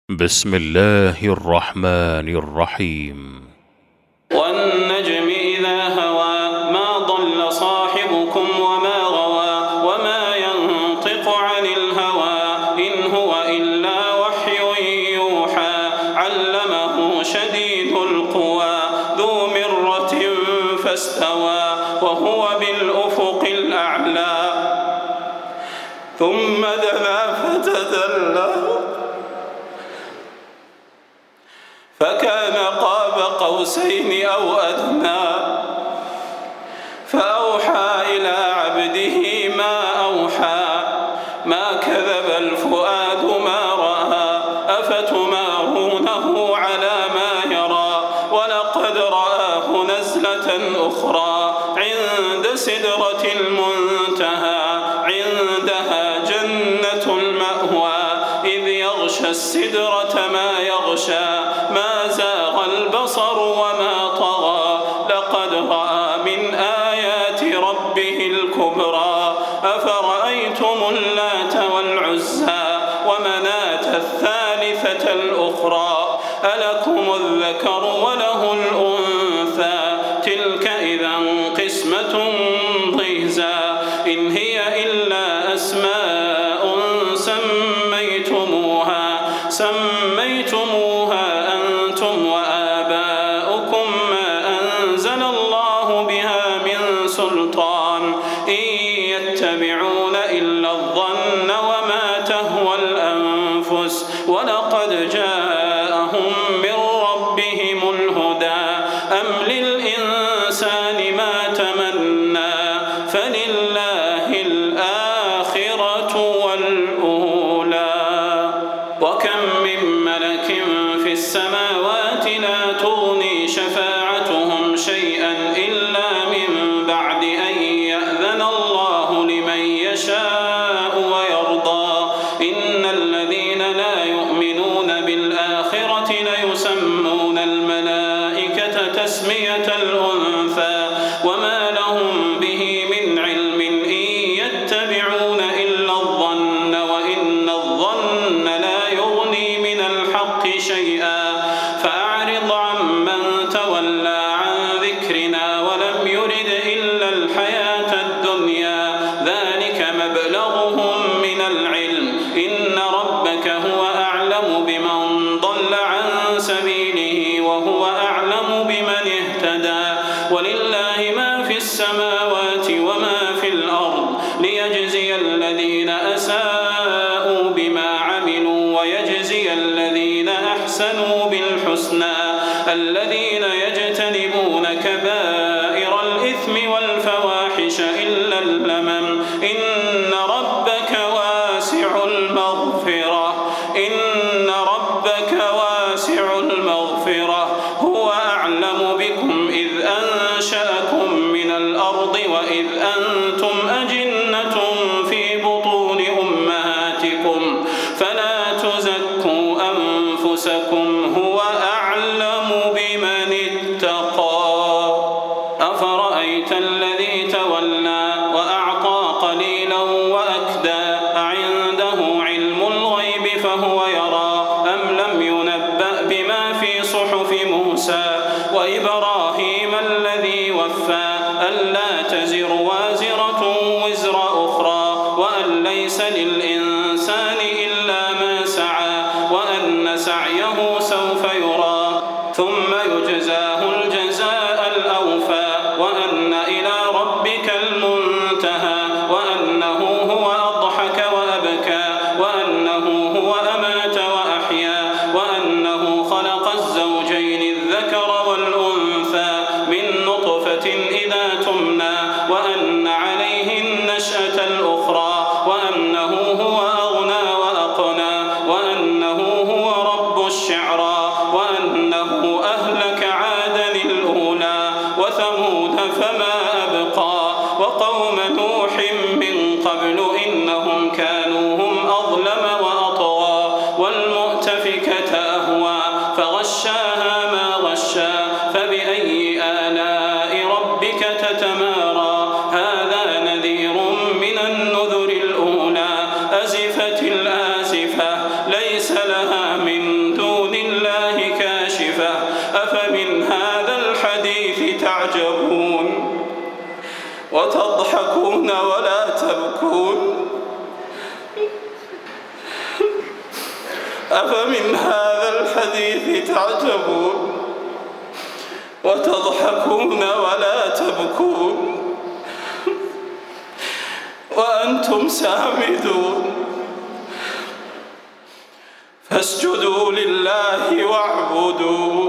بسم الله الرحمن الرحيم. والنجم إذا هوى ما ضل صاحبكم وما غوى وما ينطق عن الهوى إن هو إلا وحي يوحى علمه شديد القوى ذو مرة فاستوى وهو بالأفق الأعلى ثم دنا فتدلى فكان قاب قوسين أو أدنى فأوحى إلى عبده ما أوحى ما كذب الفؤاد ما رأى أفتمارونه على ما يرى ولقد رآه نزلة أخرى عند سدرة المنتهى عندها جنة المأوى إذ يغشى السدرة ما يغشى ما زاغ البصر وما طغى لقد رأى من آيات ربه الكبرى أفرأيتم اللات والعزى ومناة الثالثة الأخرى ألكم الذكر وله الأنثى تلك إذا قسمة ضيزى إن هي إلا أسماء سميتموها أنتم وآباؤكم ما أنزل الله بها من سلطان إن يتبعون إلا الظن وما تهوى الأنفس ولقد جاءهم من ربهم الهدى أم للإنسان ما تمنى فلله الآخرة والأولى وكم من ملك في السماوات لا تغني شفاعتهم شيئا إلا من بعد أن يأذن الله لمن يشاء ويرضى إن الذين لا يؤمنون بالآخرة ليسمون الملائكة تسمية الأنثى وما لهم به من علم إن يتبعون إلا الظن وإن الظن لا يغني من الحق شيئا فأعرض عمن تولى عن ذكرنا ولم يرد إلا الحياة الدنيا ذلك مبلغهم من العلم إن ربك هو أعلم بمن ضل عن سبيله وهو أعلم بمن اهتدى ولله ما في السماوات وما في الأرض ليجزي الذين أساءوا بما عملوا ويجزي الذين أحسنوا بالحسنى الذين يجتنبون كبائر الإثم والفواحش إلا اللمم إن ربك واسع المغفرة هو أعلم بكم إذ أنشأكم من الأرض وإذ أنتم أجنة في بطون أمهاتكم فلا تزكوا أنفسكم هو أعلم بمن اتقى أفرأيت الذي تولى وأعطى قليلا وأكدى أعنده علم الغيب فهو يرى أم لم ينبأ بما في صحف موسى وإبراهيم الذي وفى ألا تزر وازرة وزر أخرى وأن ليس للإنسان إلا ما سعى وأن سعيه سوف يرى ثم يجزاه الجزاء الأوفى وأن إلى ربك المنتهى وأنه هو أضحك وأبكى وأنه هو أمات وأحيا وأنه خلق الزوجين الذكر والأنثى من نطفة إذا تمنى وأن عليه النشأة الأخرى وأنه هو أغنى وأقنى وأنه هو رب الشعرى وأنه أهلك عادا الأولى وثمود فما أبقى وقوم نوح من قبل إنهم كانوا هم أظلم وأطغى والمؤتفكة أهوى فغشاها ما غشى فبأي آلاء ربك تتمارى هذا نذير من النذر الأولى أزفت الآزفة ليس لها من أفمن هذا الحديث تعجبون وتضحكون ولا تبكون أفمن هذا الحديث تعجبون وتضحكون ولا تبكون وأنتم سامدون فاسجدوا لله واعبدوا